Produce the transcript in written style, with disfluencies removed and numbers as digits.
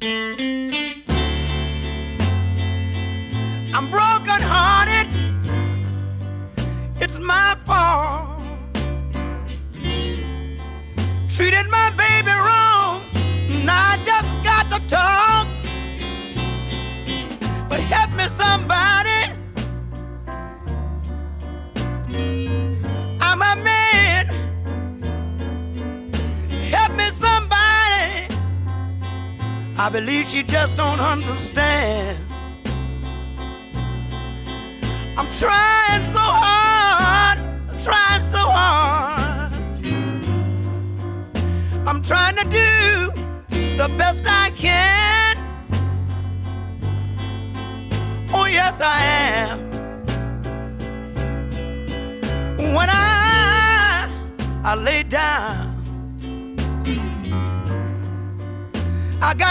I'm broken hearted, it's my fault. Treated my baby wrong, and I just got to talk. But help me somebody, I'm a man. Help me somebody, I believe she just don't understand. I'm trying so hard, I'm trying so hard. I'm trying to do the best I can. Oh yes I am. When I lay down, I got